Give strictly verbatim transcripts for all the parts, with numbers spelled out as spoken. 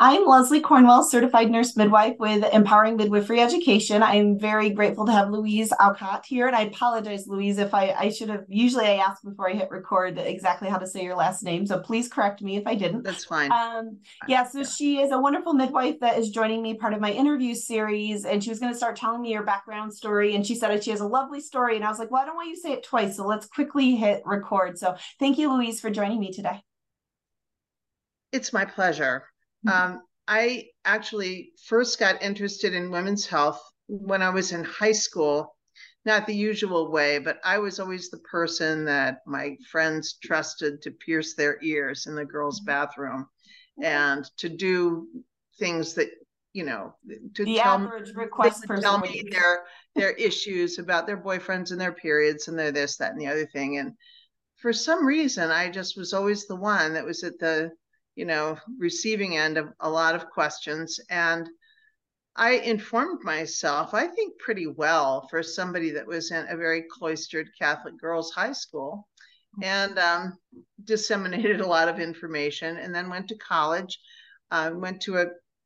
I'm Leslie Cornwell, certified nurse midwife with Empowering Midwifery Education. I'm very grateful to have Louise Alcott here, and I apologize, Louise, if I, I should have, usually I ask before I hit record exactly how to say your last name, so please correct me if I didn't. That's fine. Um, yeah, so Yeah. she is a wonderful midwife that is joining me part of my interview series, and she was going to start telling me your background story, and she said that she has a lovely story, and I was like, well, I don't want you to say it twice, so let's quickly hit record. So thank you, Louise, for joining me today. It's my pleasure. Um, I actually first got interested in women's health when I was in high school, not the usual way, but I was always the person that my friends trusted to pierce their ears in the girls' bathroom and to do things that, you know, to The tell me, average they request would person tell would me do. their their issues about their boyfriends and their periods and their this, that, and the other thing. And for some reason, I just was always the one that was at the, you know, receiving end of a lot of questions. And I informed myself, I think, pretty well for somebody that was in a very cloistered Catholic girls' high school, and um, disseminated a lot of information, and then went to college. Uh, went to a,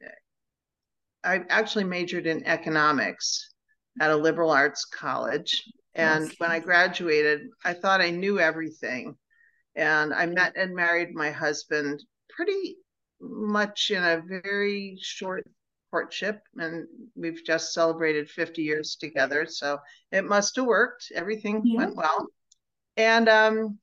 I actually majored in economics at a liberal arts college. And when I graduated, I thought I knew everything. And I met and married my husband pretty much in a very short courtship. And we've just celebrated fifty years together. So it must have worked. Everything Yeah. went well. And um,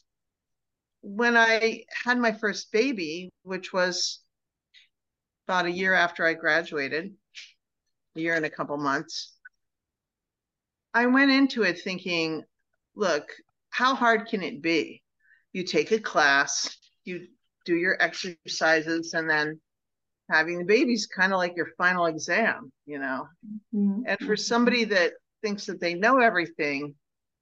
when I had my first baby, which was about a year after I graduated, a year and a couple months, I went into it thinking, look, how hard can it be? You take a class, you do your exercises, and then having the baby's kind of like your final exam, you know? And for somebody that thinks that they know everything,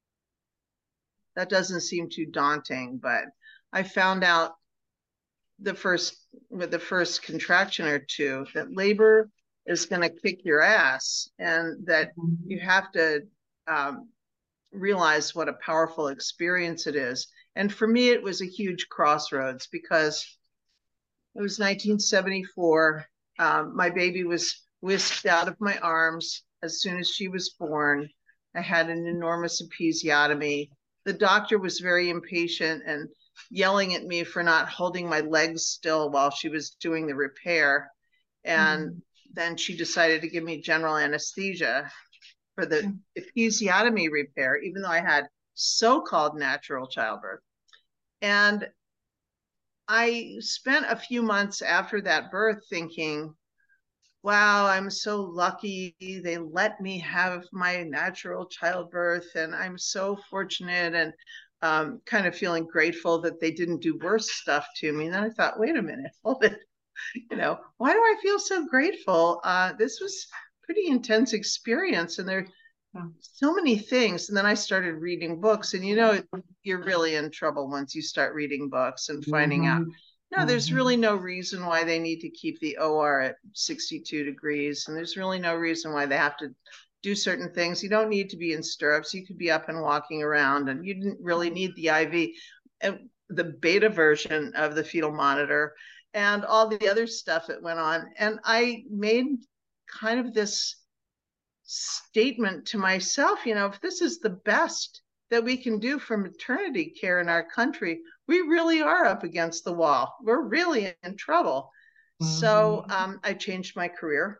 that doesn't seem too daunting. But I found out the first, with the first contraction or two, that labor is going to kick your ass and that you have to um, realize what a powerful experience it is. And for me, it was a huge crossroads because it was nineteen seventy-four. Um, my baby was whisked out of my arms as soon as she was born. I had an enormous episiotomy. The doctor was very impatient and yelling at me for not holding my legs still while she was doing the repair. And mm-hmm. then she decided to give me general anesthesia for the episiotomy repair, even though I had so-called natural childbirth. And I spent a few months after that birth thinking, wow, I'm so lucky they let me have my natural childbirth, and I'm so fortunate, and um, kind of feeling grateful that they didn't do worse stuff to me. And then I thought, wait a minute, hold it. You know, why do I feel so grateful? Uh, this was pretty intense experience, and there are so many things. And then I started reading books, and you know, you're really in trouble once you start reading books and finding mm-hmm. out, no, there's mm-hmm. really no reason why they need to keep the O R at sixty-two degrees. And there's really no reason why they have to do certain things. You don't need to be in stirrups. You could be up and walking around, and you didn't really need the I V. And the beta version of the fetal monitor and all the other stuff that went on. And I made kind of this statement to myself, you know, if this is the best that we can do for maternity care in our country, we really are up against the wall. We're really in trouble. Mm-hmm. So um, I changed my career,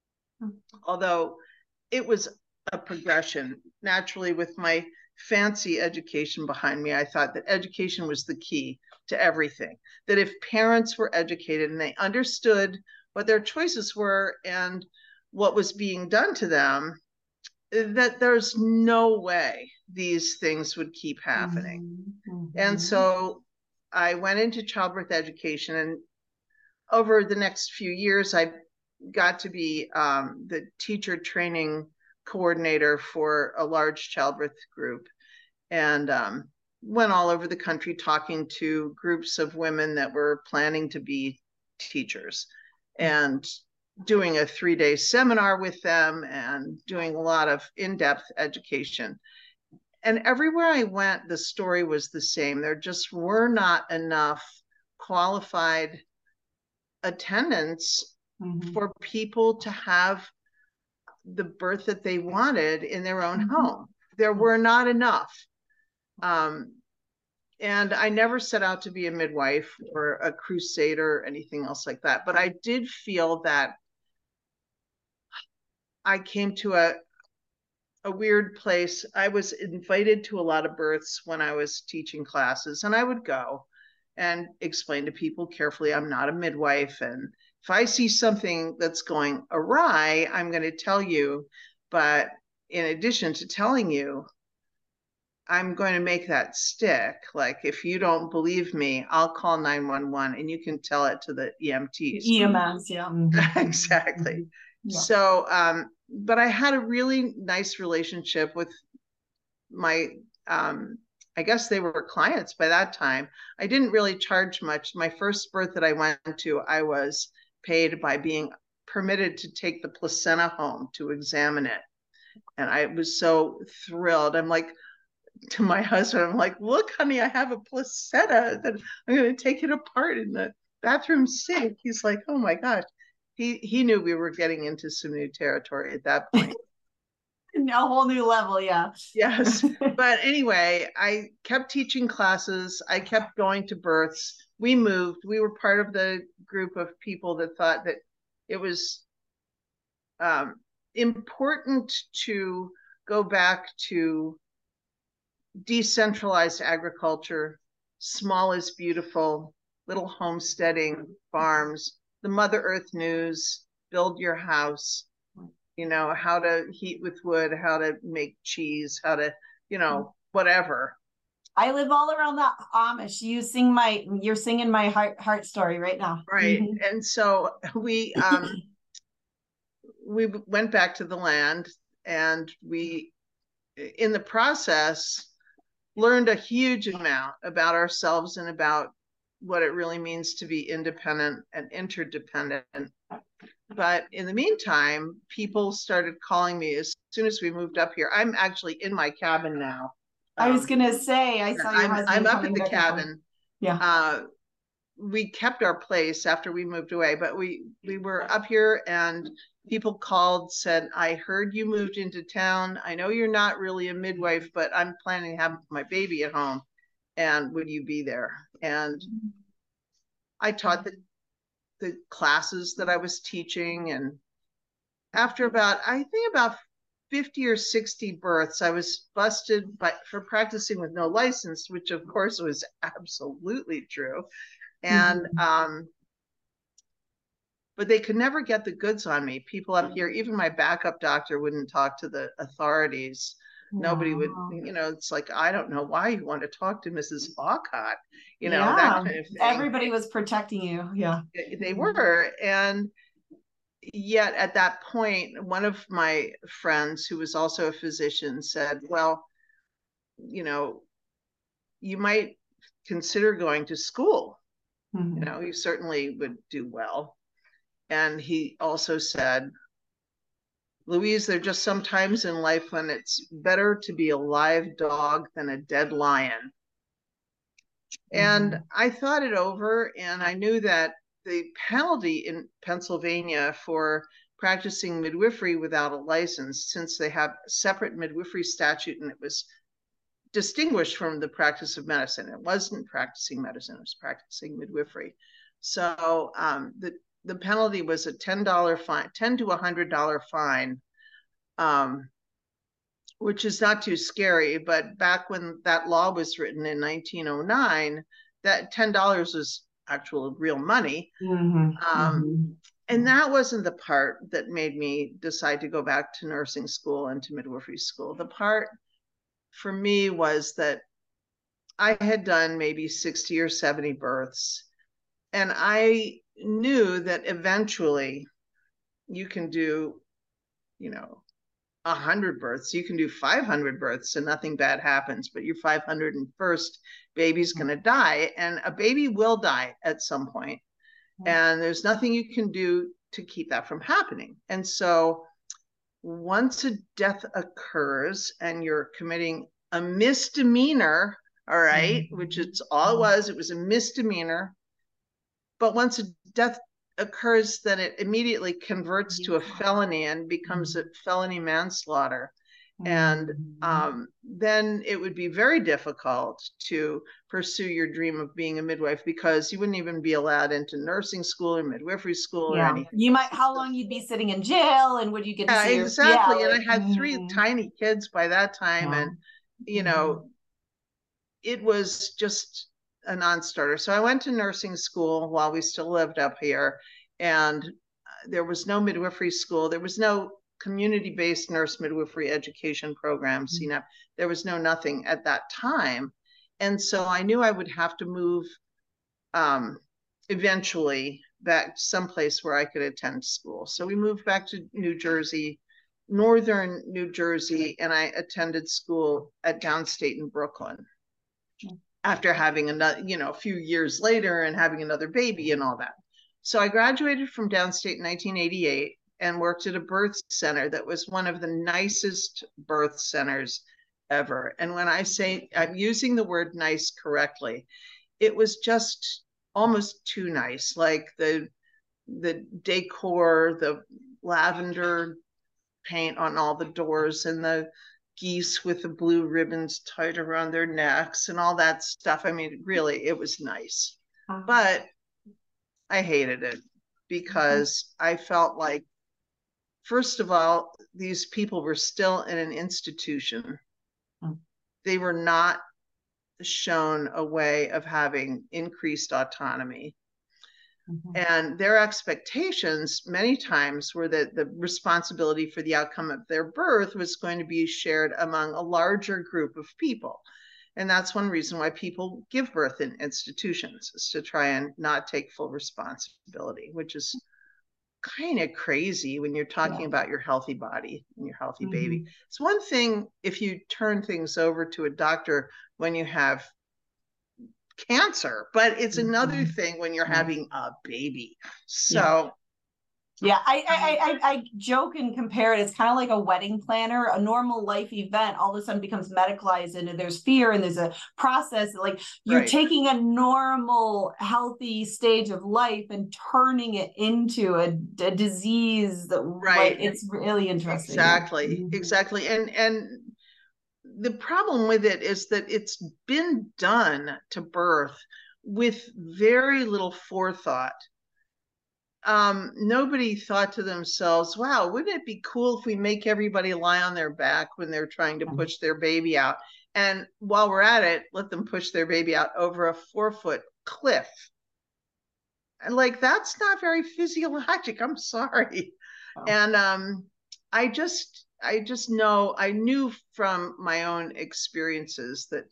although it was a progression. Naturally, with my fancy education behind me, I thought that education was the key to everything. That if parents were educated and they understood what their choices were and what was being done to them, that there's no way these things would keep happening. Mm-hmm. And so I went into childbirth education, and over the next few years, I got to be um, the teacher training coordinator for a large childbirth group, and um, went all over the country talking to groups of women that were planning to be teachers and doing a three-day seminar with them and doing a lot of in-depth education. And everywhere I went, the story was the same. There just were not enough qualified attendance mm-hmm. for people to have the birth that they wanted in their own mm-hmm. home. There were not enough. Um, and I never set out to be a midwife or a crusader or anything else like that. But I did feel that I came to a, a weird place. I was invited to a lot of births when I was teaching classes, and I would go and explain to people carefully, I'm not a midwife. And if I see something that's going awry, I'm going to tell you. But in addition to telling you, I'm going to make that stick. Like, if you don't believe me, I'll call nine one one and you can tell it to the E M Ts. E M S, yeah. Exactly. Yeah. So, um, but I had a really nice relationship with my, um, I guess they were clients by that time. I didn't really charge much. My first birth that I went to, I was paid by being permitted to take the placenta home to examine it. And I was so thrilled. I'm like, to my husband, I'm like, look, honey, I have a placenta that I'm going to take it apart in the bathroom sink. He's like, oh my gosh. He, he knew we were getting into some new territory at that point. A whole new level, yeah. Yes. But anyway, I kept teaching classes. I kept going to births. We moved. We were part of the group of people that thought that it was um, important to go back to decentralized agriculture, small is beautiful, little homesteading farms, the Mother Earth News, build your house, you know, how to heat with wood, how to make cheese, how to, you know, whatever. I live all around the Amish. You sing my, you're singing my heart heart story right now. Right. Mm-hmm. And so we, um, we went back to the land, and we, in the process, learned a huge amount about ourselves and about what it really means to be independent and interdependent. But in the meantime, people started calling me as soon as we moved up here. I'm actually in my cabin now. I was um, gonna say, I saw your I'm, husband I'm up at the back cabin. Yeah. Uh, we kept our place after we moved away, but we we were up here, and people called, said, I heard you moved into town. I know you're not really a midwife, but I'm planning to have my baby at home. And would you be there? And I taught the, the classes that I was teaching. And after about, I think about fifty or sixty births, I was busted by, for practicing with no license, which of course was absolutely true. And, mm-hmm. um, but they could never get the goods on me. People up here, even my backup doctor wouldn't talk to the authorities. Wow. Nobody would, you know, it's like, I don't know why you want to talk to Missus Alcott, you know, yeah. that kind of thing. Everybody was protecting you. Yeah. They were. And yet at that point, one of my friends who was also a physician said, well, you know, you might consider going to school. Mm-hmm. You know, you certainly would do well. And he also said, Louise, there are just some times in life when it's better to be a live dog than a dead lion. Mm-hmm. And I thought it over, and I knew that the penalty in Pennsylvania for practicing midwifery without a license, since they have a separate midwifery statute and it was distinguished from the practice of medicine. It wasn't practicing medicine, it was practicing midwifery. So um, the the penalty was a ten dollar fine, ten to one hundred dollar fine, um, which is not too scary. But back when that law was written in nineteen oh nine, that ten dollars was actual real money. Mm-hmm. Um, mm-hmm. And that wasn't the part that made me decide to go back to nursing school and to midwifery school. The part for me was that I had done maybe sixty or seventy births, and I knew that eventually you can do, you know, one hundred births, you can do five hundred births and nothing bad happens, but your five hundred first baby's going to die, and a baby will die at some point, and there's nothing you can do to keep that from happening. And so once a death occurs and you're committing a misdemeanor, all right, mm-hmm. which it's all it was, it was a misdemeanor. But once a death occurs, then it immediately converts to a felony and becomes a felony manslaughter. And um, then it would be very difficult to pursue your dream of being a midwife, because you wouldn't even be allowed into nursing school or midwifery school Yeah. or anything. You might, how long you'd be sitting in jail, and would you get to Yeah, see your, exactly. yeah, And like, I had three mm, tiny kids by that time. yeah. And, you know, it was just a non-starter. So I went to nursing school while we still lived up here, and there was no midwifery school. There was no community-based nurse midwifery education program, C N A P. There was no nothing at that time. And so I knew I would have to move um, eventually back someplace where I could attend school. So we moved back to New Jersey, northern New Jersey, and I attended school at Downstate in Brooklyn. After having another, you know, a few years later and having another baby and all that. So I graduated from Downstate in nineteen eighty-eight and worked at a birth center that was one of the nicest birth centers ever. And when I say, I'm using the word nice correctly, it was just almost too nice. Like the, the decor, the lavender paint on all the doors, and the geese with the blue ribbons tied around their necks and all that stuff. I mean, really, it was nice. Uh-huh. But I hated it because uh-huh. I felt like, first of all, these people were still in an institution. Uh-huh. They were not shown a way of having increased autonomy. Mm-hmm. And their expectations many times were that the responsibility for the outcome of their birth was going to be shared among a larger group of people. And that's one reason why people give birth in institutions, is to try and not take full responsibility, which is kind of crazy when you're talking yeah. about your healthy body and your healthy mm-hmm. baby. It's one thing if you turn things over to a doctor when you have cancer, but it's mm-hmm. another thing when you're mm-hmm. having a baby. So yeah, yeah. I, I I I joke and compare it. It's kind of like a wedding planner. A normal life event all of a sudden becomes medicalized, and there's fear and there's a process. Like you're right. taking a normal healthy stage of life and turning it into a, a disease that right. Like, it's really interesting. Exactly, mm-hmm. exactly. And and the problem with it is that it's been done to birth with very little forethought. Um, nobody thought to themselves, wow, wouldn't it be cool if we make everybody lie on their back when they're trying to push their baby out? And while we're at it, let them push their baby out over a four foot cliff. And like, that's not very physiologic. I'm sorry. Oh. And um, I just, I just know, I knew from my own experiences that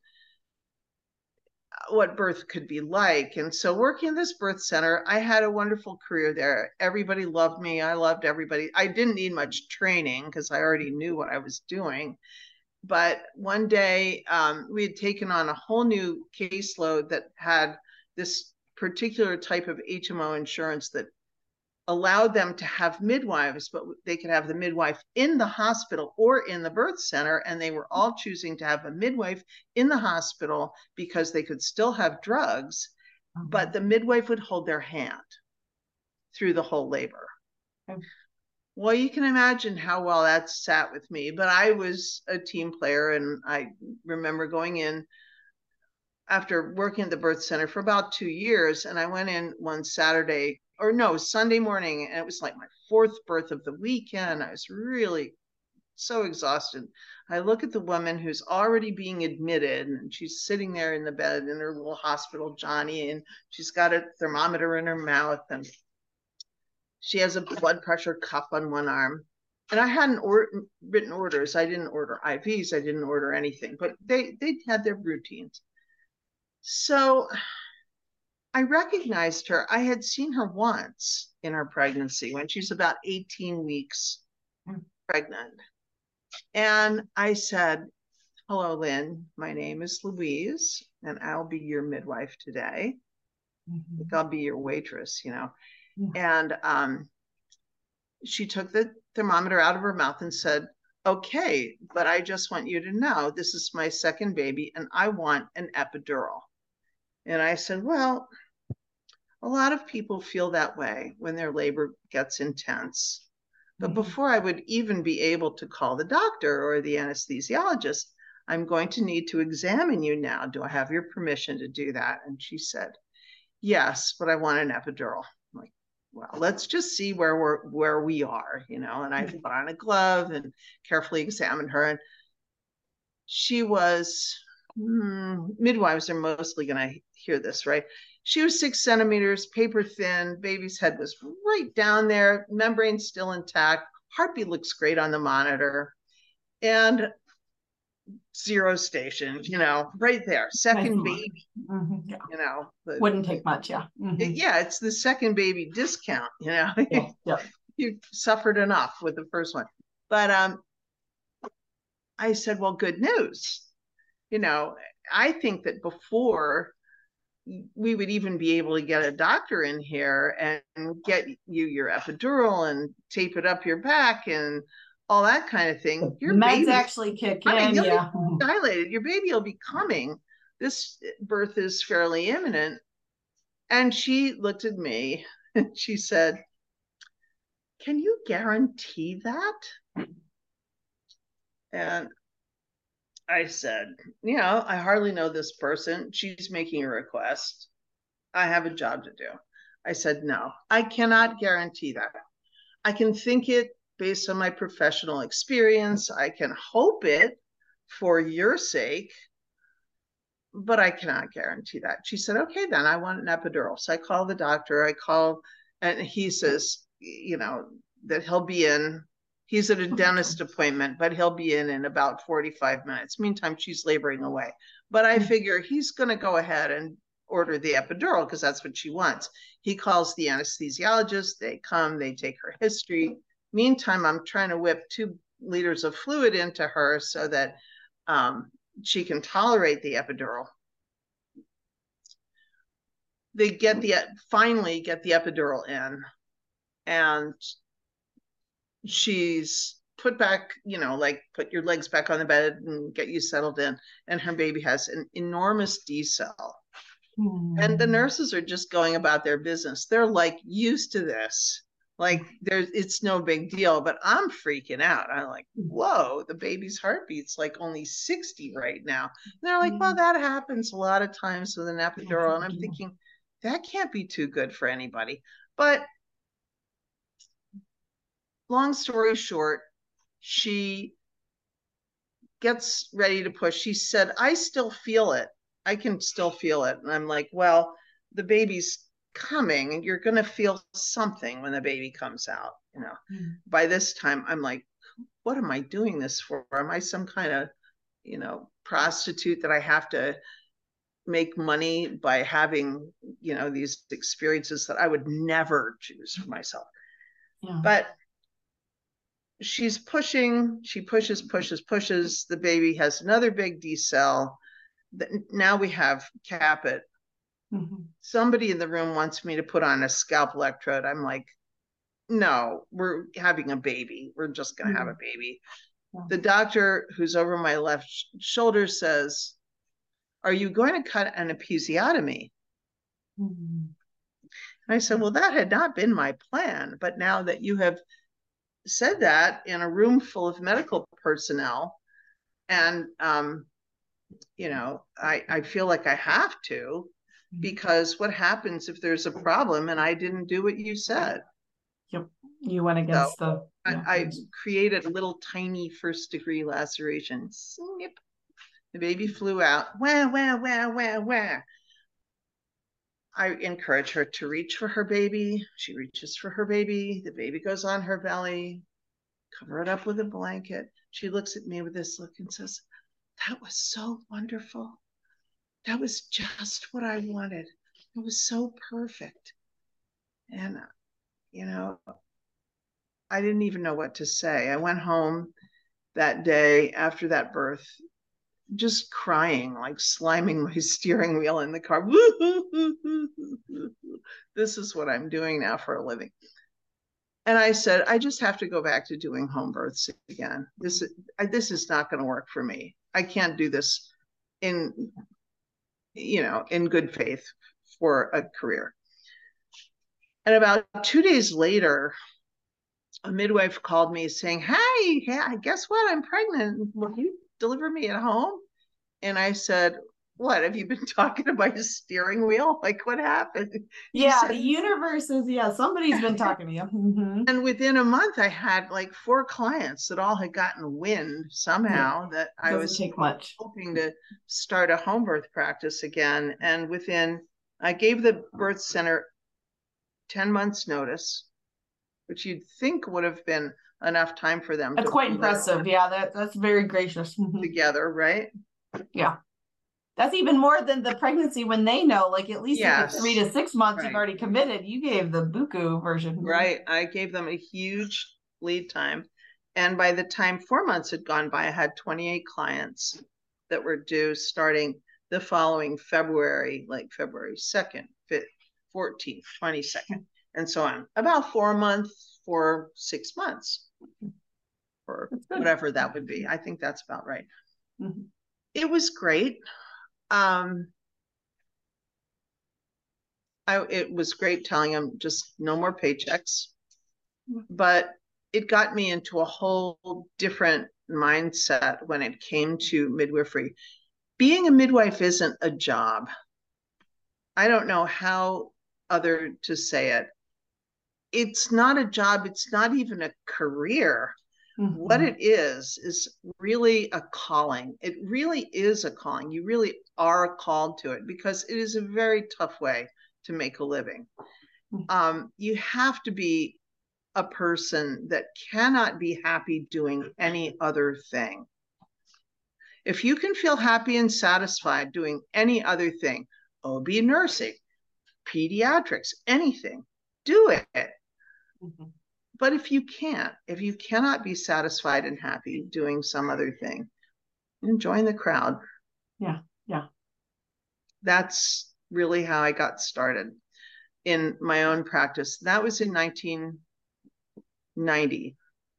what birth could be like. And so working in this birth center, I had a wonderful career there. Everybody loved me. I loved everybody. I didn't need much training because I already knew what I was doing. But one day um, we had taken on a whole new caseload that had this particular type of H M O insurance that allowed them to have midwives, but they could have the midwife in the hospital or in the birth center. And they were all choosing to have a midwife in the hospital because they could still have drugs, mm-hmm. but the midwife would hold their hand through the whole labor. Okay. Well, you can imagine how well that sat with me, but I was a team player. And I remember going in after working at the birth center for about two years. And I went in one Saturday or no, Sunday morning, and it was like my fourth birth of the weekend. I was really so exhausted. I look at the woman who's already being admitted, and she's sitting there in the bed in her little hospital, Johnny, and she's got a thermometer in her mouth, and she has a blood pressure cuff on one arm. And I hadn't or written orders. I didn't order I Vs. I didn't order anything, but they, they had their routines. So I recognized her. I had seen her once in her pregnancy when she's about eighteen weeks pregnant. And I said, hello, Lynn. My name is Louise, and I'll be your midwife today. Mm-hmm. Like, I'll be your waitress, you know. Mm-hmm. And um, she took the thermometer out of her mouth and said, okay, but I just want you to know this is my second baby, and I want an epidural. And I said, well, A lot of people feel that way when their labor gets intense. But Mhm. before I would even be able to call the doctor or the anesthesiologist, I'm going to need to examine you now. Do I have your permission to do that? And she said, yes, but I want an epidural. I'm like, well, let's just see where we're where we are, you know. And I put on a glove and carefully examined her. And she was, hmm, midwives are mostly going to hear this, right? She was six centimeters, paper thin. Baby's head was right down there, membrane still intact. Heartbeat looks great on the monitor. And zero station, you know, right there. Second Nice. baby, Mm-hmm. Yeah. you know. The, Wouldn't take much, yeah. Mm-hmm. it, yeah, it's the second baby discount, you know. Yeah, yeah. You suffered enough with the first one. But um, I said, well, good news. You know, I think that before we would even be able to get a doctor in here and get you your epidural and tape it up your back and all that kind of thing, your Meds baby actually kick I mean, in, yeah. dilated. Your baby will be coming. This birth is fairly imminent. And she looked at me and she said, can you guarantee that? And I said, you know, I hardly know this person. She's making a request. I have a job to do. I said, no, I cannot guarantee that. I can think it based on my professional experience. I can hope it for your sake, but I cannot guarantee that. She said, okay, then I want an epidural. So I call the doctor. I call, and he says, you know, that he'll be in. He's at a dentist appointment, but he'll be in in about forty-five minutes. Meantime, she's laboring away. But I figure he's going to go ahead and order the epidural because that's what she wants. He calls the anesthesiologist. They come, they take her history. Meantime, I'm trying to whip two liters of fluid into her so that um, she can tolerate the epidural. They get the, finally get the epidural in, and she's put back, you know, like put your legs back on the bed and get you settled in. And her baby has an enormous decel. Mm. And the nurses are just going about their business. They're like used to this. Like there's, it's no big deal, but I'm freaking out. I'm like, whoa, the baby's heartbeat's like only sixty right now. And they're like, well, that happens a lot of times with an epidural. And I'm thinking, that can't be too good for anybody. But long story short, she gets ready to push. She said, I still feel it. I can still feel it. And I'm like, well, the baby's coming and you're going to feel something when the baby comes out. You know, mm-hmm. By this time, I'm like, what am I doing this for? Am I some kind of, you know, prostitute that I have to make money by having, you know, these experiences that I would never choose for myself? Yeah. But she's pushing, she pushes, pushes, pushes. The baby has another big decel. Now we have caput. Mm-hmm. Somebody in the room wants me to put on a scalp electrode. I'm like, no, we're having a baby. We're just going to mm-hmm. have a baby. Yeah. The doctor who's over my left sh- shoulder says, are you going to cut an episiotomy? Mm-hmm. And I said, well, that had not been my plan. But now that you have said that in a room full of medical personnel, and um, you know, I, I feel like I have to, because what happens if there's a problem and I didn't do what you said? Yep, you went against so the. Yeah. I, I created a little tiny first degree laceration. Snip. The baby flew out. Wah, wah, wah, wah, wah. I encourage her to reach for her baby. She reaches for her baby. The baby goes on her belly. Cover it up with a blanket. She looks at me with this look and says, that was so wonderful. That was just what I wanted. It was so perfect. And, you know, I didn't even know what to say. I went home that day after that birth, just crying, like sliming my steering wheel in the car. This is what I'm doing now for a living. And I said, I just have to go back to doing home births again. This, this is not going to work for me. I can't do this in, you know, in good faith for a career. And about two days later, a midwife called me saying, hey, hey, guess what? I'm pregnant. Will you deliver me at home? And I said, what, have you been talking to my steering wheel? Like, what happened? She Yeah, said, the universe is, yeah, somebody's been talking to you. Mm-hmm. and within a month, I had like four clients that all had gotten wind somehow Yeah, that it I doesn't was take much. hoping to start a home birth practice again. And within, I gave the birth center ten months notice, which you'd think would have been enough time for them That's to quite pull that impressive. Yeah, that that's very gracious. Mhm. together, right? Yeah. That's even more than the pregnancy when they know. Like at least if it's three Yes, to six months, you've right, already committed. You gave the buku version. right. I gave them a huge lead time. And by the time four months had gone by, I had twenty-eight clients that were due starting the following February, like February second, fifth, fourteenth, twenty-second, and so on. About four months, for six months, or whatever that would be. I think that's about right. Mm-hmm. It was great. Um, I, it was great telling them just no more paychecks, but it got me into a whole different mindset when it came to midwifery. Being a midwife isn't a job. I don't know how other to say it. It's not a job. It's not even a career. Mm-hmm. What it is, is really a calling. It really is a calling. You really are called to it because it is a very tough way to make a living. Um, you have to be a person that cannot be happy doing any other thing. If you can feel happy and satisfied doing any other thing, O B nursing, pediatrics, anything, do it. Mm-hmm. But if you can't, if you cannot be satisfied and happy doing some other thing, join the crowd. Yeah, yeah. That's really how I got started in my own practice. That was in nineteen ninety.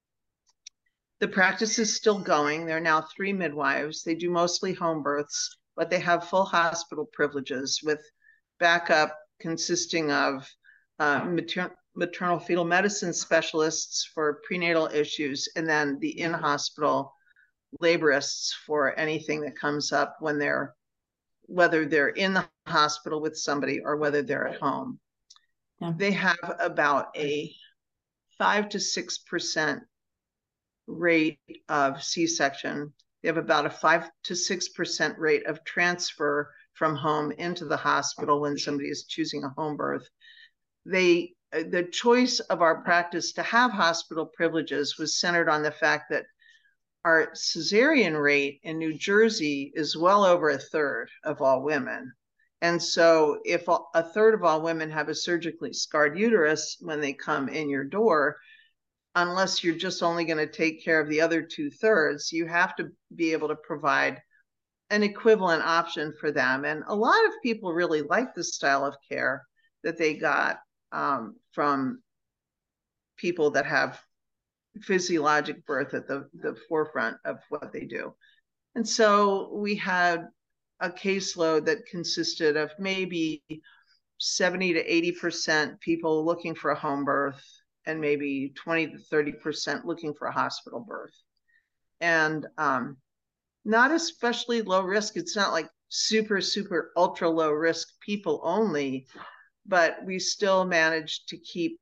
The practice is still going. There are now three midwives. They do mostly home births, but they have full hospital privileges with backup consisting of uh, mater maternal fetal medicine specialists for prenatal issues, and then the in-hospital laborists for anything that comes up when they're, whether they're in the hospital with somebody or whether they're at home. Yeah. They have about a five to six percent rate of C-section. They have about a five to six percent rate of transfer from home into the hospital when somebody is choosing a home birth. They, the choice of our practice to have hospital privileges was centered on the fact that our cesarean rate in New Jersey is well over a third of all women. And so if a third of all women have a surgically scarred uterus when they come in your door, unless you're just only going to take care of the other two thirds, you have to be able to provide an equivalent option for them. And a lot of people really like the style of care that they got um, from people that have physiologic birth at the, the forefront of what they do. And so we had a caseload that consisted of maybe seventy to eighty percent people looking for a home birth and maybe twenty to thirty percent looking for a hospital birth. And um, not especially low risk. It's not like super, super ultra low risk people only, but we still managed to keep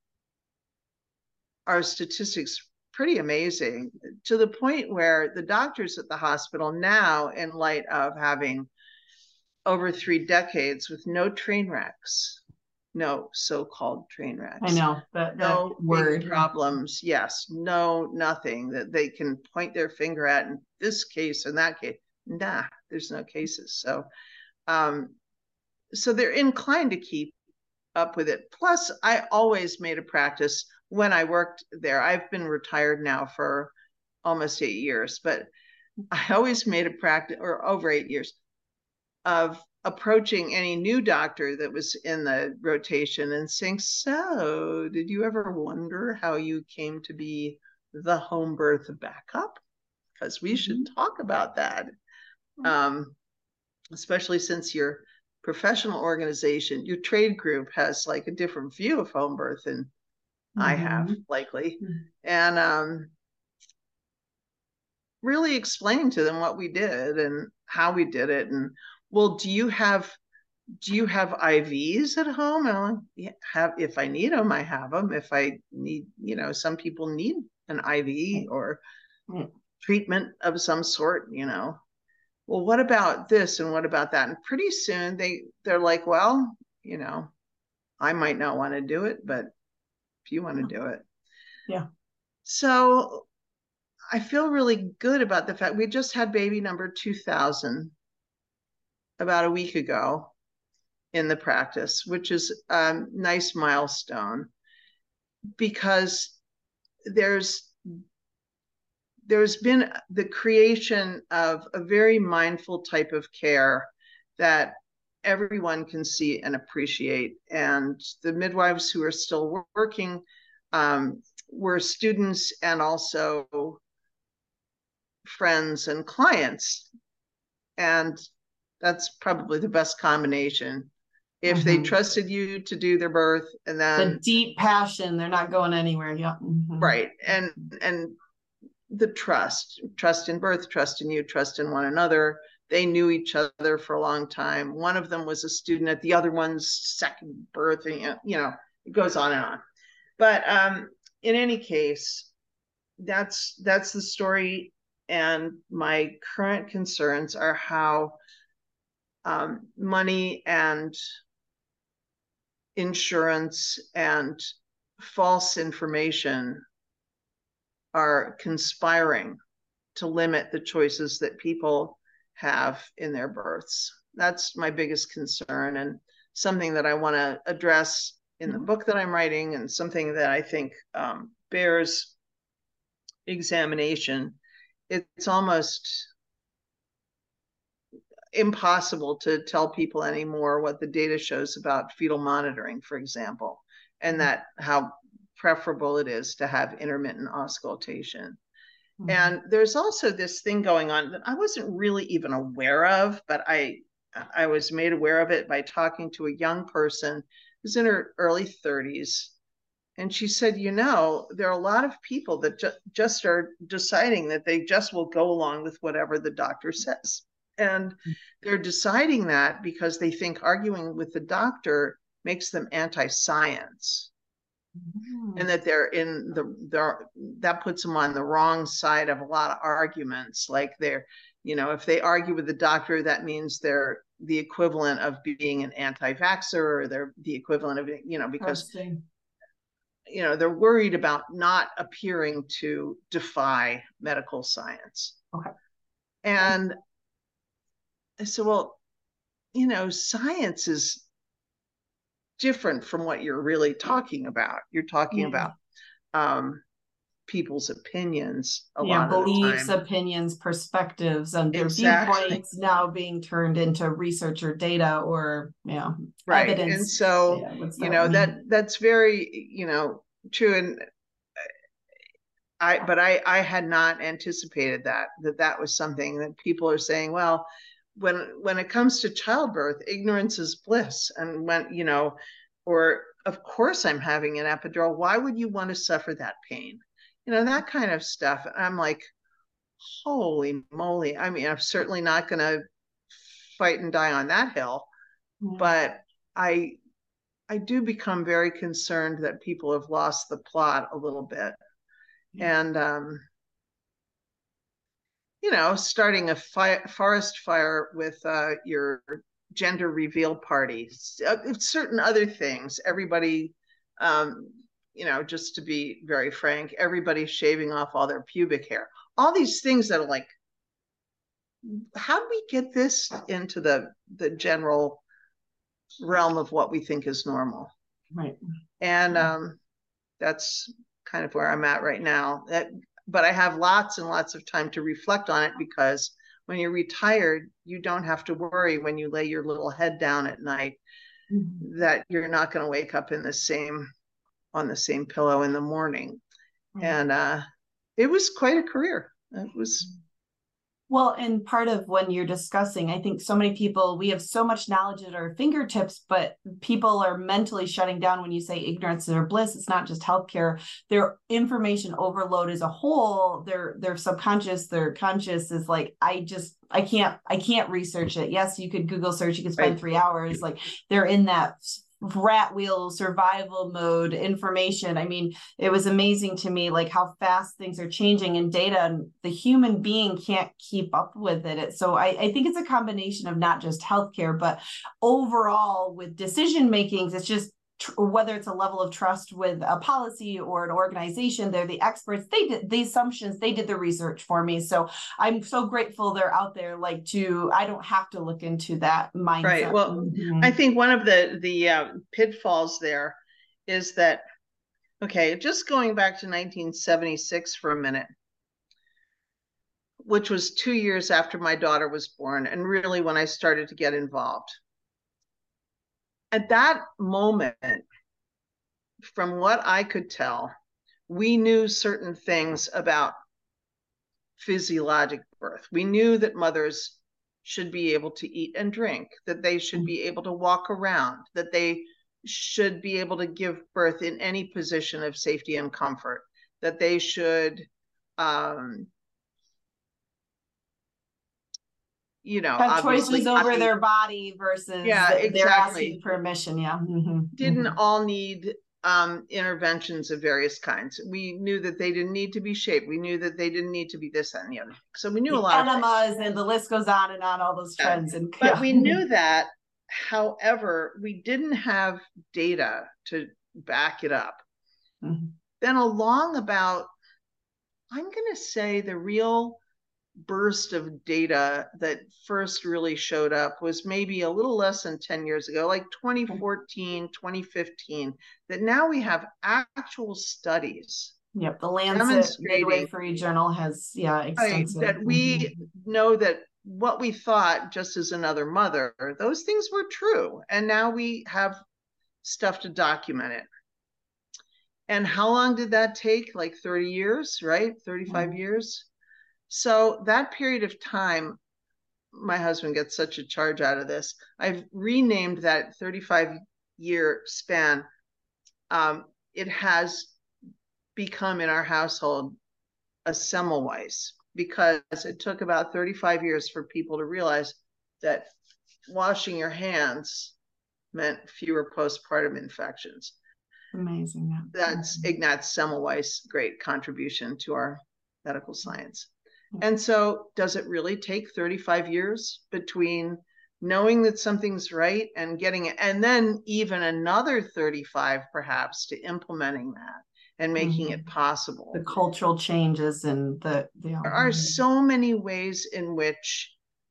our statistics pretty amazing, to the point where the doctors at the hospital now, in light of having over three decades with no train wrecks, no so-called train wrecks. I know, but no word. big problems. Yes, no, nothing that they can point their finger at in this case and that case. Nah, there's no cases. So, um, so they're inclined to keep up with it. Plus, I always made a practice when I worked there. I've been retired now for almost eight years, but I always made a practice, or over eight years, of approaching any new doctor that was in the rotation and saying, so did you ever wonder how you came to be the home birth backup? Because we should talk about that. Um, especially since you're professional organization, your trade group has like a different view of home birth than mm-hmm. I have, likely. Mm-hmm. And um, really explain to them what we did and how we did it. And, well, do you have do you have I Vs at home? And I'm like, yeah, have, if I need them, I have them. If I need, you know, some people need an I V or mm. treatment of some sort, you know. Well, what about this and what about that? And pretty soon they, they're like, well, you know, I might not want to do it, but if you want to do it. Yeah. So I feel really good about the fact we just had baby number two thousand about a week ago in the practice, which is a nice milestone because there's there's been the creation of a very mindful type of care that everyone can see and appreciate. And the midwives who are still working um, were students and also friends and clients. And that's probably the best combination. If mm-hmm. they trusted you to do their birth, and then the deep passion, they're not going anywhere. Yeah. Mm-hmm. Right. And and the trust, trust in birth, trust in you, trust in one another. They knew each other for a long time. One of them was a student at the other one's second birth, and you know, it goes on and on. But um, in any case, that's that's the story. And my current concerns are how um, money and insurance and false information are conspiring to limit the choices that people have in their births. That's my biggest concern, and something that I want to address in the book that I'm writing, and something that I think um, bears examination. It's almost impossible to tell people anymore what the data shows about fetal monitoring, for example, and that how preferable it is to have intermittent auscultation. Mm-hmm. And there's also this thing going on that I wasn't really even aware of, but I I was made aware of it by talking to a young person who's in her early thirties. And she said, you know, there are a lot of people that ju- just are deciding that they just will go along with whatever the doctor says. And they're deciding that because they think arguing with the doctor makes them anti-science. Mm-hmm. And that they're in the, they're, that puts them on the wrong side of a lot of arguments. Like they're, you know, if they argue with the doctor, that means they're the equivalent of being an anti-vaxxer, or they're the equivalent of, you know, because, you know, they're worried about not appearing to defy medical science. Okay. And I said, well, you know, science is different from what you're really talking about. You're talking yeah. about um, people's opinions a yeah, lot of beliefs, the time. opinions, perspectives, and their exactly. viewpoints now being turned into research or data or, you know, right. evidence. And so, yeah, you know, mean? that that's very, you know, true. And I, but I, I had not anticipated that, that that was something that people are saying, well, when, when it comes to childbirth, ignorance is bliss. And when, you know, or of course I'm having an epidural. Why would you want to suffer that pain? You know, that kind of stuff. And I'm like, holy moly. I mean, I'm certainly not going to fight and die on that hill, mm-hmm. but I, I do become very concerned that people have lost the plot a little bit. And, um, you know, starting a fi- forest fire with uh, your gender reveal party, uh, certain other things, everybody, um, you know, just to be very frank, everybody's shaving off all their pubic hair. All these things that are like, how do we get this into the, the general realm of what we think is normal? Right. And um, that's kind of where I'm at right now. That, but I have lots and lots of time to reflect on it, because when you're retired, you don't have to worry when you lay your little head down at night mm-hmm. that you're not going to wake up in the same, on the same pillow in the morning. Mm-hmm. And uh, it was quite a career. It was. Well, and part of when you're discussing, I think so many people, we have so much knowledge at our fingertips, but people are mentally shutting down when you say ignorance or bliss. It's not just healthcare. Their information overload as a whole, their their subconscious, their conscious is like, I just, I can't, I can't research it. Yes, you could Google search, you could spend right. three hours. Like they're in that rat wheel survival mode information. I mean, it was amazing to me like how fast things are changing in data, and the human being can't keep up with it. So I, I think it's a combination of not just healthcare, but overall with decision makings. It's just whether it's a level of trust with a policy or an organization, they're the experts. They did the assumptions, they did the research for me. So I'm so grateful they're out there, like to, I don't have to look into that mindset. Right. Well, mm-hmm. I think one of the, the uh, pitfalls there is that, okay, just going back to nineteen seventy-six for a minute, which was two years after my daughter was born, and really when I started to get involved. At that moment, from what I could tell, we knew certain things about physiologic birth. We knew that mothers should be able to eat and drink, that they should be able to walk around, that they should be able to give birth in any position of safety and comfort, that they should um, you know, have choices over be, their body versus yeah, the, exactly. They're asking permission. Yeah. Mm-hmm. Didn't mm-hmm. all need um, interventions of various kinds. We knew that they didn't need to be shaped. We knew that they didn't need to be this, that, and the other. So we knew the a lot enemas of things. And the list goes on and on, all those trends. Yeah. And But yeah. we knew that, however, we didn't have data to back it up. Mm-hmm. Then along about, I'm going to say the real burst of data that first really showed up was maybe a little less than ten years ago, like twenty fourteen, twenty fifteen, that now we have actual studies. Yep, the Lancet Midwifery Journal has, yeah, extensive. Right, that we mm-hmm. know that what we thought just as another mother, those things were true. And now we have stuff to document it. And how long did that take? Like thirty years, right? thirty-five mm-hmm. years. So that period of time, my husband gets such a charge out of this. I've renamed that thirty-five year span. Um, it has become in our household a Semmelweis, because it took about thirty-five years for people to realize that washing your hands meant fewer postpartum infections. Amazing. That's Ignaz Semmelweis' great contribution to our medical science. And so does it really take thirty-five years between knowing that something's right and getting it, and then even another thirty-five perhaps to implementing that and making mm-hmm. it possible? The cultural changes and the, the there are so many ways in which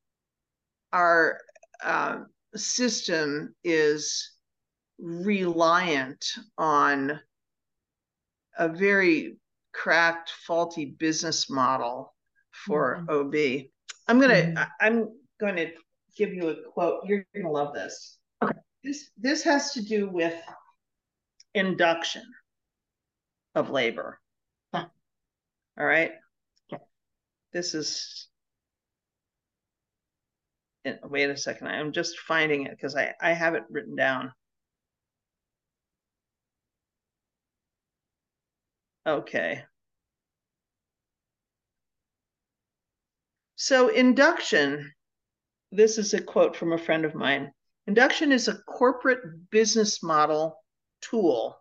our uh, system is reliant on a very cracked, faulty business model for mm-hmm. O B. I'm gonna mm-hmm. I'm going to give you a quote. You're gonna love this. Okay. This this has to do with induction of labor. Yeah. All right. Yeah. This is. Wait a second. I'm just finding it because I I have it written down. Okay. So induction, this is a quote from a friend of mine. Induction is a corporate business model tool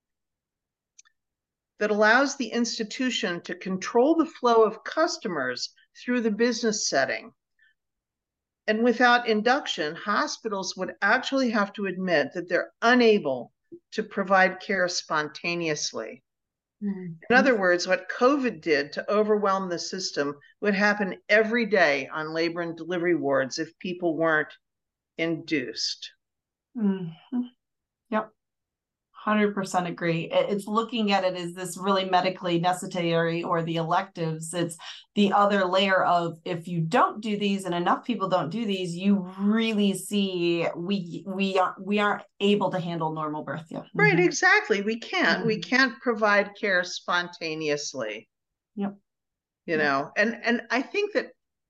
that allows the institution to control the flow of customers through the business setting. And without induction, hospitals would actually have to admit that they're unable to provide care spontaneously. In other words, what COVID did to overwhelm the system would happen every day on labor and delivery wards if people weren't induced. Mm-hmm. Yep. one hundred percent agree. It's looking at it as this really medically necessary, or the electives. It's the other layer of, if you don't do these and enough people don't do these, you really see we we aren't we aren't able to handle normal birth yet. Right, mm-hmm. exactly. We can't. Mm-hmm. We can't provide care spontaneously. Yep. You know, and and I think that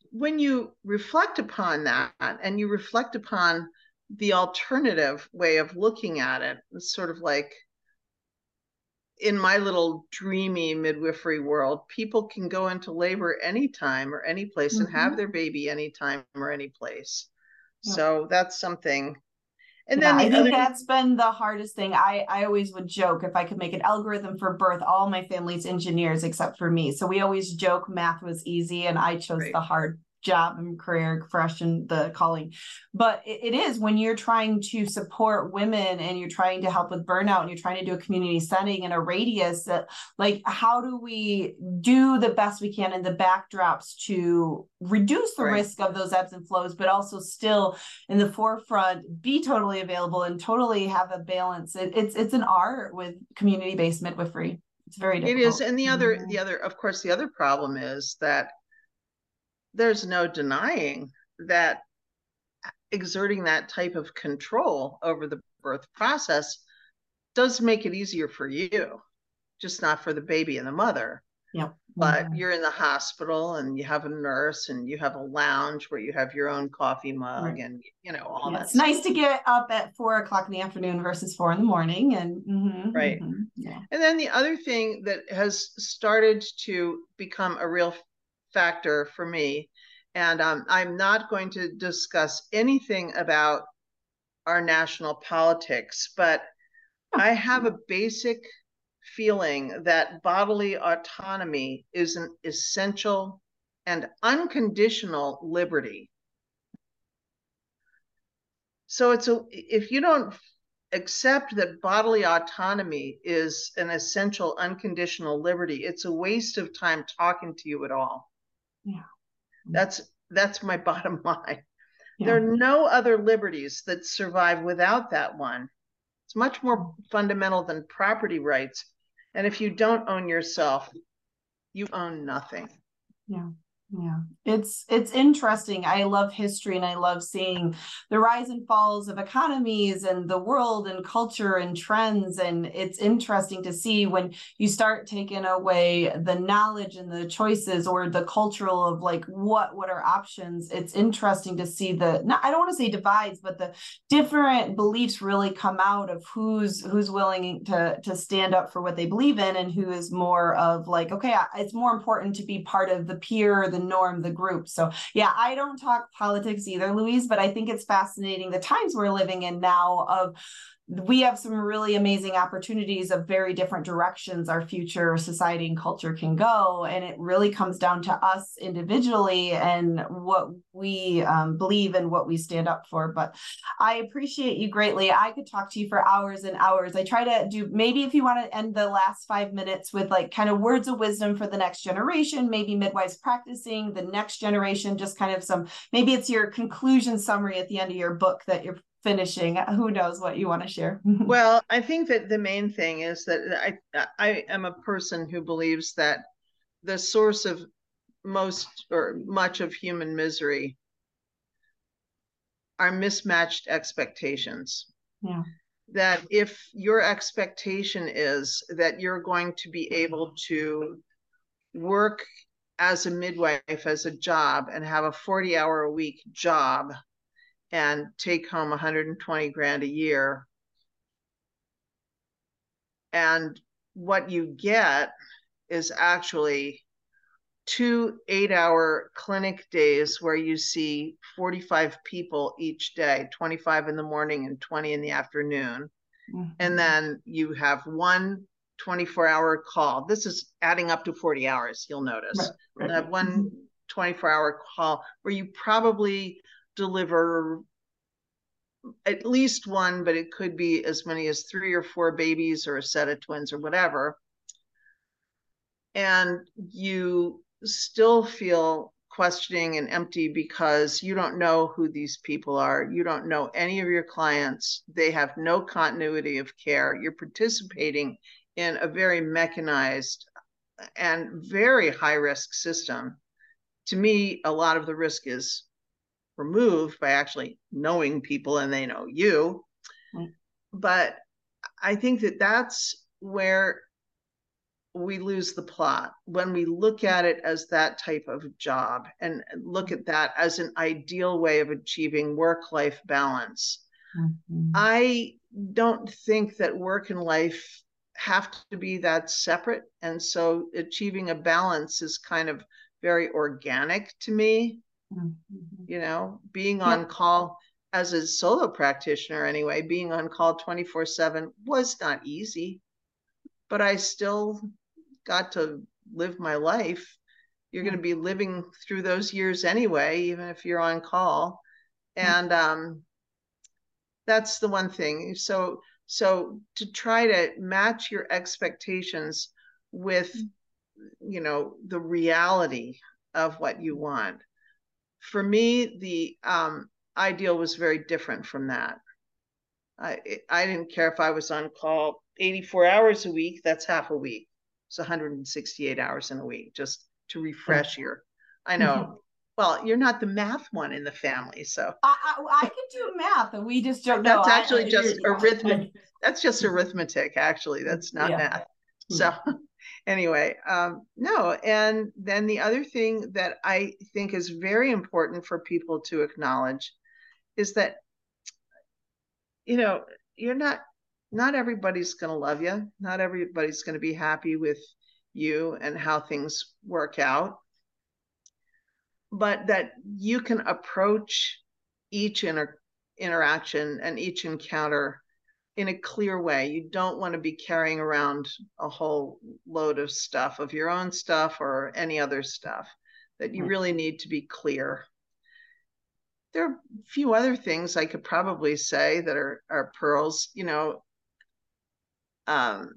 when you reflect upon that and you reflect upon the alternative way of looking at it, it's sort of like in my little dreamy midwifery world, people can go into labor anytime or any place mm-hmm. and have their baby anytime or any place. Yep. So that's something. And yeah, then the I think other... that's been the hardest thing. I, I always would joke, if I could make an algorithm for birth, all my family's engineers except for me. So we always joke math was easy and I chose right. the hard job and career, fresh and the calling. But it, it is when you're trying to support women and you're trying to help with burnout and you're trying to do a community setting in a radius that, like, how do we do the best we can in the backdrops to reduce the right. risk of those ebbs and flows, but also still in the forefront, be totally available and totally have a balance. It, it's, it's an art with community-based midwifery. It's very difficult. It is. And the other, mm-hmm. the other, of course, the other problem is that there's no denying that exerting that type of control over the birth process does make it easier for you, just not for the baby and the mother. Yeah. But mm-hmm. you're in the hospital and you have a nurse and you have a lounge where you have your own coffee mug right. and, you know, all yeah, that it's stuff. nice to get up at four o'clock in the afternoon versus four in the morning. And mm-hmm, right. Mm-hmm, yeah. And then the other thing that has started to become a real factor for me, and um, I'm not going to discuss anything about our national politics, but I have a basic feeling that bodily autonomy is an essential and unconditional liberty. So it's a, if you don't accept that bodily autonomy is an essential unconditional liberty, it's a waste of time talking to you at all. Yeah. That's that's my bottom line. Yeah. There are no other liberties that survive without that one. It's much more fundamental than property rights. And if you don't own yourself, you own nothing. Yeah. Yeah, it's it's interesting. I love history and I love seeing the rise and falls of economies and the world and culture and trends. And it's interesting to see when you start taking away the knowledge and the choices or the cultural of like what what are options. It's interesting to see the, not, I don't want to say divides, but the different beliefs really come out of who's who's willing to to stand up for what they believe in and who is more of like, okay, it's more important to be part of the peer, the norm, the group. So yeah, I don't talk politics either, Louise, but I think it's fascinating the times we're living in now of we have some really amazing opportunities of very different directions our future society and culture can go. And it really comes down to us individually and what we um, believe and what we stand up for. But I appreciate you greatly. I could talk to you for hours and hours. I try to do, maybe if you want to end the last five minutes with like kind of words of wisdom for the next generation, maybe midwives practicing, the next generation, just kind of some, maybe it's your conclusion summary at the end of your book that you're finishing. Who knows what you want to share? Well, I think that the main thing is that I I am a person who believes that the source of most or much of human misery are mismatched expectations. Yeah. That if your expectation is that you're going to be able to work as a midwife as a job and have a forty hour a week job and take home one hundred twenty grand a year. And what you get is actually two eight hour clinic days where you see forty-five people each day, twenty-five in the morning and twenty in the afternoon. Mm-hmm. And then you have one twenty-four hour call. This is adding up to forty hours, you'll notice. Right, right. Have one mm-hmm. twenty-four hour call where you probably deliver at least one, but it could be as many as three or four babies or a set of twins or whatever. And you still feel questioning and empty because you don't know who these people are. You don't know any of your clients. They have no continuity of care. You're participating in a very mechanized and very high risk system. To me, a lot of the risk is removed by actually knowing people and they know you. Mm. But I think that that's where we lose the plot. When we look at it as that type of job and look at that as an ideal way of achieving work-life balance, mm-hmm. I don't think that work and life have to be that separate. And so achieving a balance is kind of very organic to me. Mm-hmm. You know, being on yep. call as a solo practitioner anyway, being on call twenty-four seven was not easy, but I still got to live my life. You're mm-hmm. going to be living through those years anyway, even if you're on call. And um, that's the one thing. So, so to try to match your expectations with, you know, the reality of what you want. For me, the um, ideal was very different from that. I, I didn't care if I was on call eighty-four hours a week. That's half a week. It's one hundred sixty-eight hours in a week, just to refresh your, I know, mm-hmm. well, you're not the math one in the family, so. I, I, I can do math, and we just don't know. That's actually I, just I, arithmetic. That's just arithmetic, actually. That's not yeah. math. So anyway, um, no. And then the other thing that I think is very important for people to acknowledge is that, you know, you're not, not everybody's going to love you. Not everybody's going to be happy with you and how things work out. But that you can approach each inter interaction and each encounter in a clear way. You don't want to be carrying around a whole load of stuff, of your own stuff or any other stuff, that you really need to be clear. There are a few other things I could probably say that are, are pearls, you know. Um,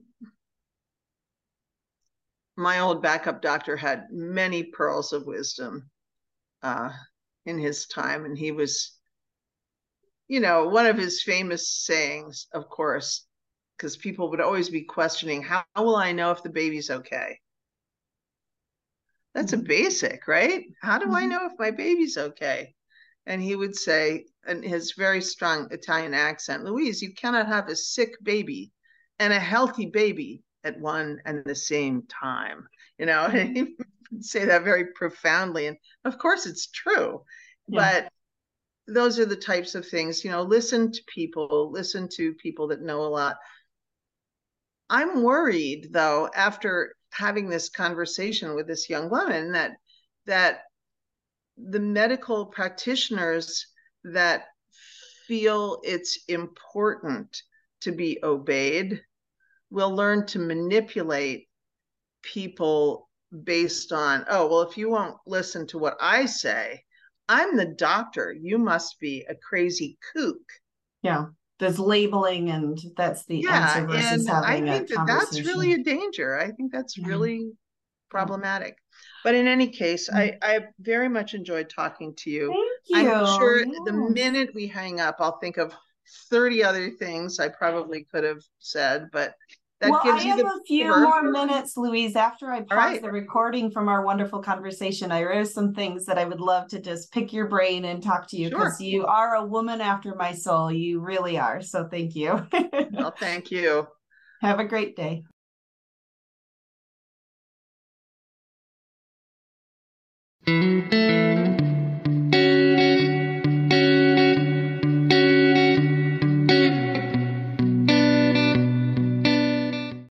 my old backup doctor had many pearls of wisdom uh, in his time, and he was, you know, one of his famous sayings, of course, because people would always be questioning, how will I know if the baby's okay? That's mm-hmm. a basic, right? How do mm-hmm. I know if my baby's okay? And he would say, in his very strong Italian accent, Louise, you cannot have a sick baby and a healthy baby at one and the same time. You know, and he would say that very profoundly. And of course it's true, yeah. but those are the types of things, you know, listen to people, listen to people that know a lot. I'm worried, though, after having this conversation with this young woman, that that the medical practitioners that feel it's important to be obeyed will learn to manipulate people based on, oh, well, if you won't listen to what I say, I'm the doctor. You must be a crazy kook. Yeah, there's labeling, and that's the yeah, answer versus and having I think a that that's really a danger. I think that's yeah. really problematic. But in any case, I, I very much enjoyed talking to you. Thank you. I'm sure yes. the minute we hang up, I'll think of thirty other things I probably could have said, but that well, gives I you have the a few flavor. more minutes, Louise. After I pause right. the recording from our wonderful conversation, I wrote some things that I would love to just pick your brain and talk to you, because sure. you are a woman after my soul. You really are. So thank you. Well, thank you. Have a great day.